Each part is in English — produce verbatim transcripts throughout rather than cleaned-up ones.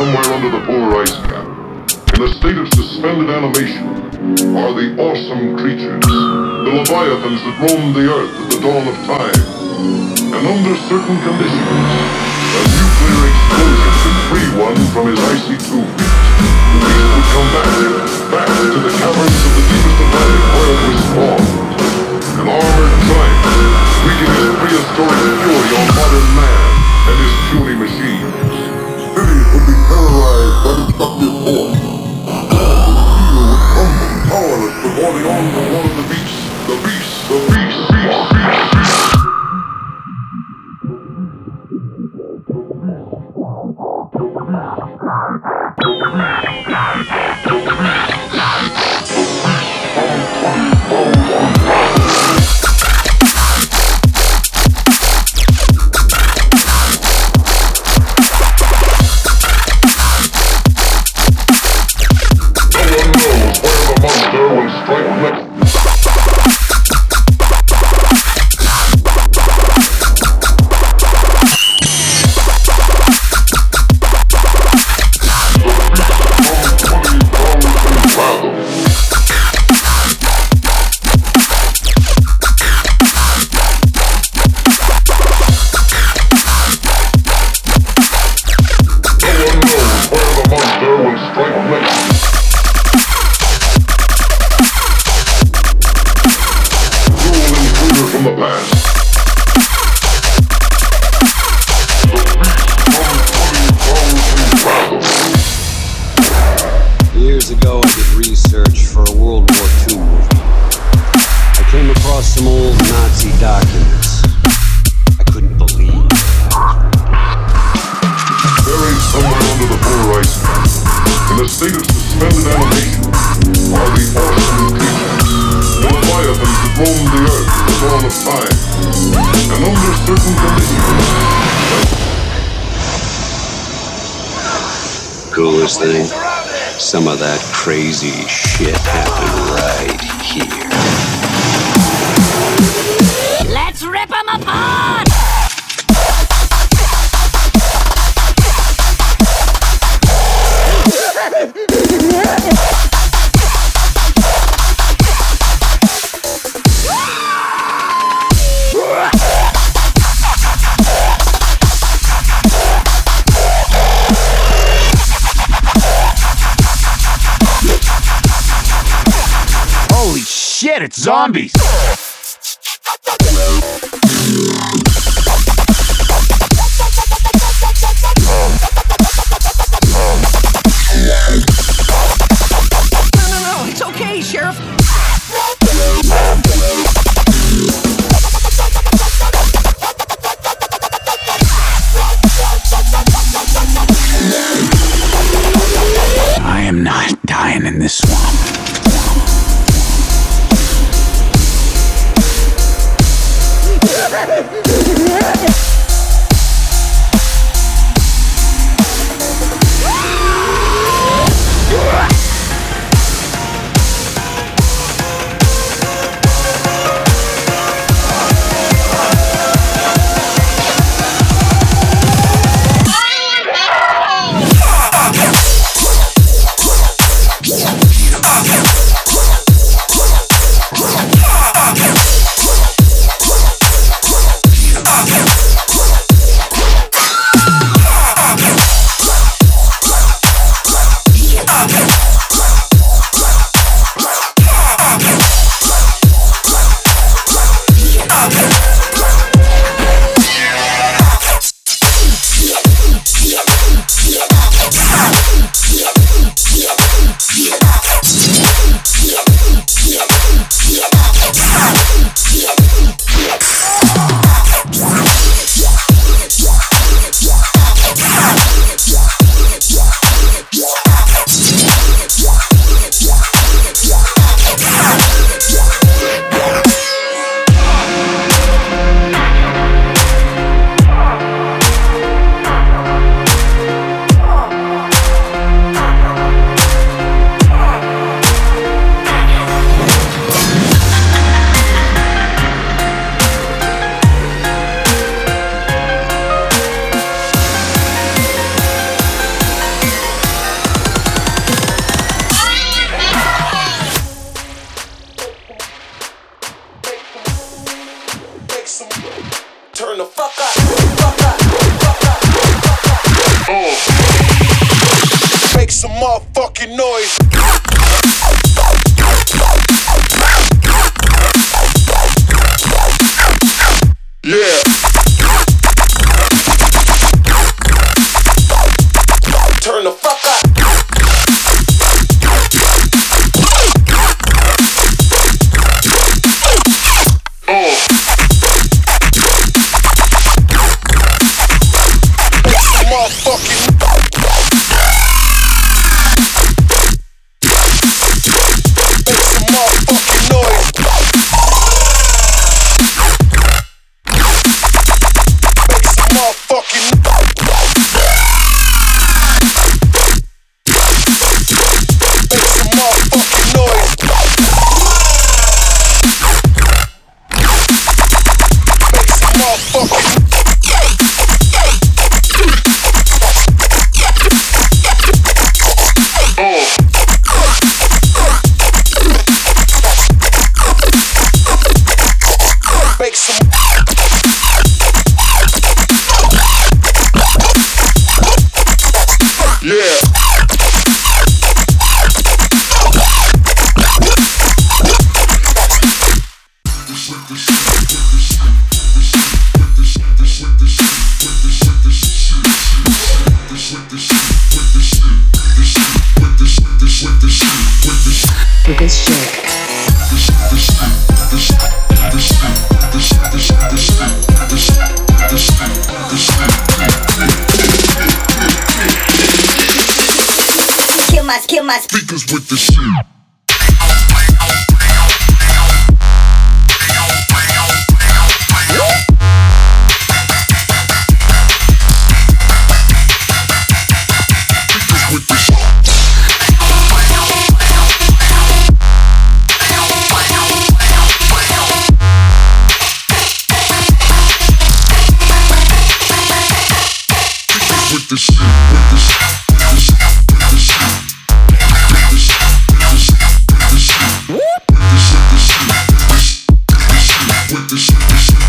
somewhere under the polar ice cap, in a state of suspended animation, are the awesome creatures, the leviathans that roamed the earth at the dawn of time. And under certain conditions, a nuclear explosion could free one from his icy tomb. The beast would come back, back to the caverns of the deepest Atlantic where it was spawned. An armored giant, wreaking his prehistoric fury on modern man and his puny machines. Cities would be terrorized by destructive force. Steel would crumble, powerless before the onslaught of the beast. The beast, the beast, beast, beast, beast. Years ago, I did research for a World War Two movie. I came across some old Nazi documents. I couldn't believe it. Buried somewhere under the polar ice cap, in a state of suspended animation, are the awesome creatures, the leviathans that roamed the earth at the dawn of time. And under certain conditions, Coolest thing? Some of that crazy shit happened right here. Let's rip them apart! Holy shit, it's zombies! No, no, no, it's okay, Sheriff. I am not dying in this swamp. some motherfucking noise. Yeah. Turn the fuck up. Oh. Motherfucking. Make some motherfucking noise. Make some motherfucking. Make some motherfucking noise. Make some motherfucking. Make some. Yeah. With this shit. Kill my, kill my Speakers with the shit. With the shit, with the shit, with the shit, with the shit,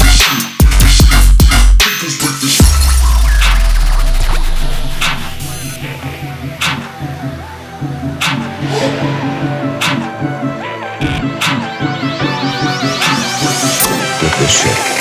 with the shit.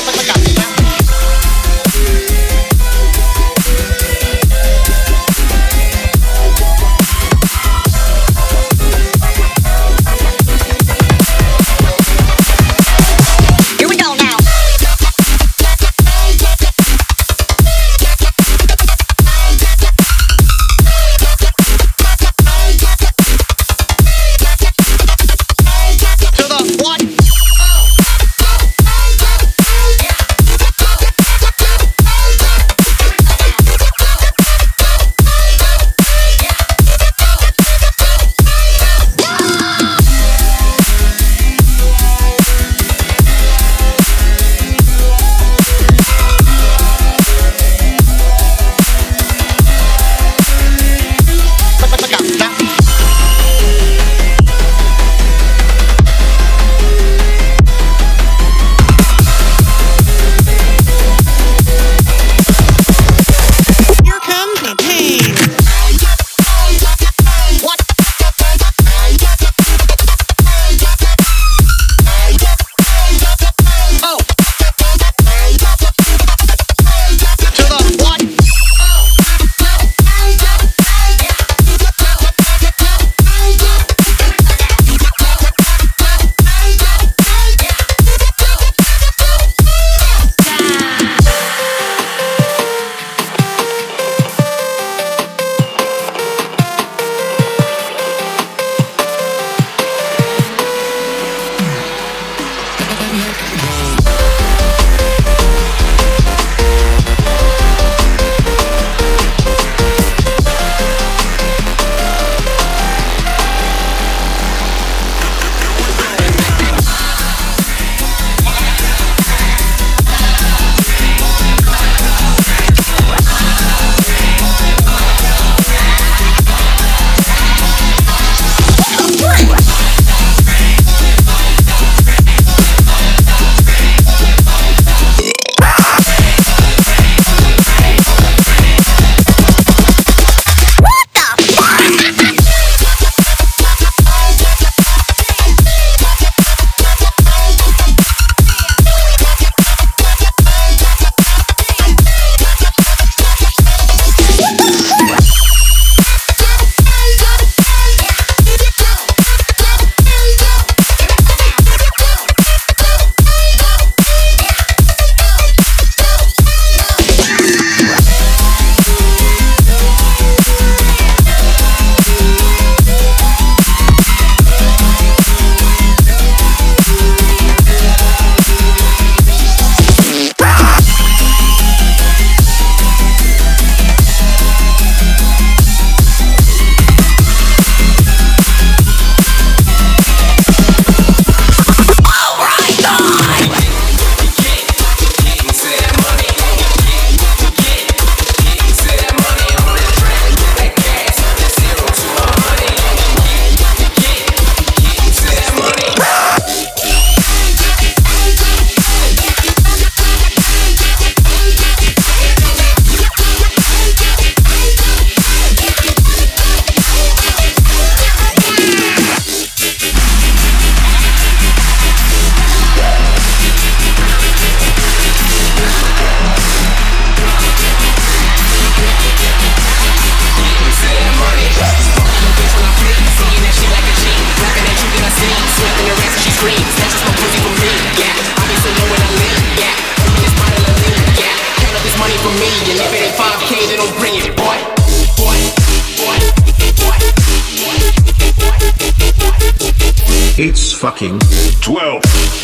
It's fucking twelve.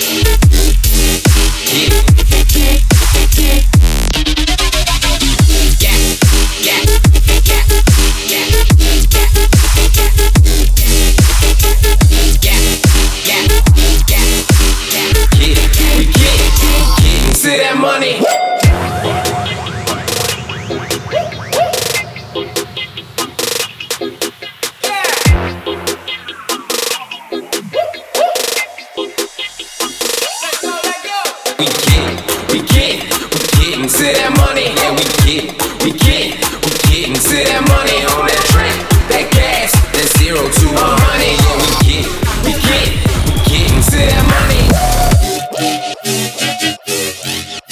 See that money? We get, we get, we gettin' to that money. Yeah, we get, we get, we gettin' to that money on that track, that gas, that zero to a hundred. Yeah, we get, we get, we gettin' to that money.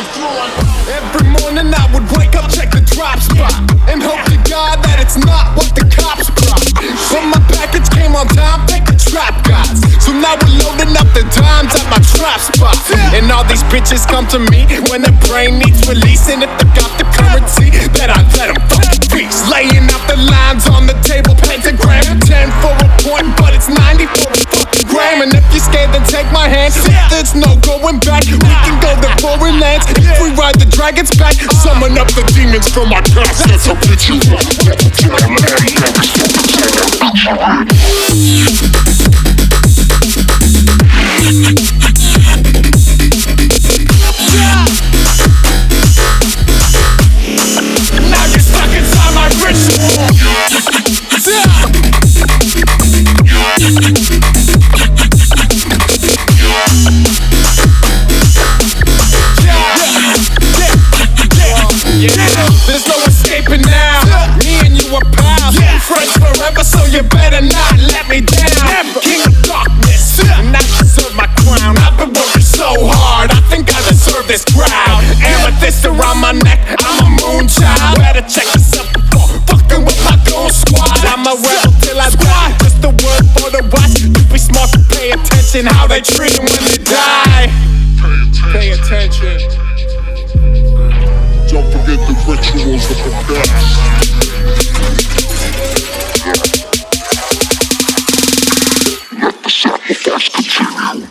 Every morning I would wake up, check the drop spot, and hope to God that it's not what the cops brought. But my package came on time, thank the trap gods. So now we're loading up the dimes at my trap spot. And all these bitches come to me when the brain needs releasing. If they got the currency, then I let them fucking feast. Laying out the lines on the table, pentagram. Ten for a point, but it's ninety for a fucking gram. And if you're scared, then take my hand. There's no going back. We can go to foreign lands if we ride the dragon's back. Summon up the demons from my past. That's a bitch you want. Now you're stuck inside my ritual. There's no escaping now. Me and you are pals, friends forever, so you better not let me down. King of darkness, and I deserve my crown. I've been working so hard, I think I deserve this crowd. Amethyst around my neck, I'm a moon child. Better check yourself before fucking with my goon squad. I'm a rebel till I die, just a word for the watch. You be smart to pay attention how they treat them when they die. Pay attention. Don't forget the rituals of the past. Let the sacrifice continue.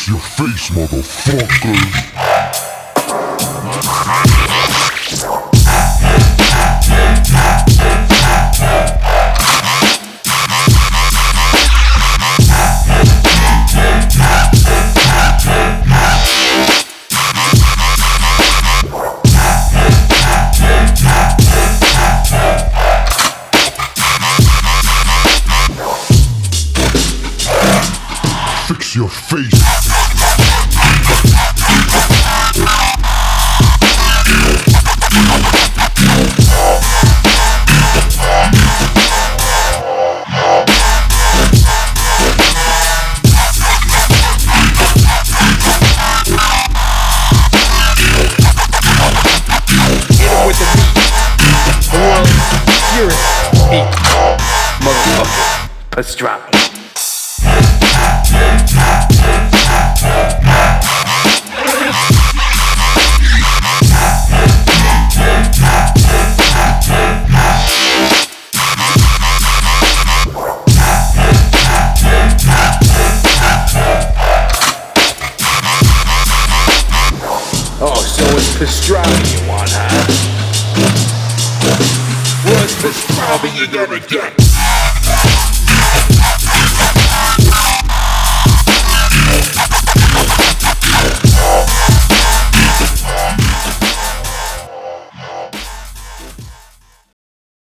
Fix your face, motherfucker. Fix your face. Hit him with the beat. The world's purest beat. Motherfucker. Pastrami. Oh, so it's pastrami you want, huh? What's pastrami you gonna get?